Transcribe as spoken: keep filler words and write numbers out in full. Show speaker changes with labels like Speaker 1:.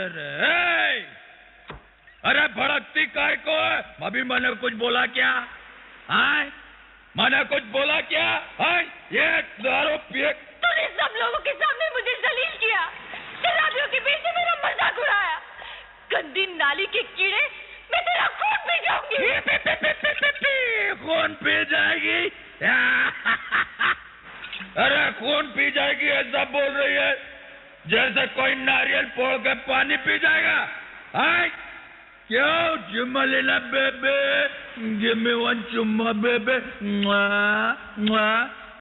Speaker 1: अरे रे अरे भड़कती काय को है? अभी मैंने कुछ बोला क्या? आए मैंने कुछ बोला क्या? आए ये दारू पिए
Speaker 2: तूने सब लोगों के सामने मुझे जलील किया, शराबियों के बीच में मेरा मजाक उड़ाया। गंदी नाली के कीड़े, मैं तेरा खून पी जाऊंगी।
Speaker 1: पी, पी, पी, पी, पी, पी, खून पी जाएगी? अरे खून पी जाएगी ऐसा बोल रही है जैसे कोई नारियल फोड़ के पानी पी जाएगा। आए क्यों चुम्मा लेना बेबे? गिव मी वन चुम्मा बेबे।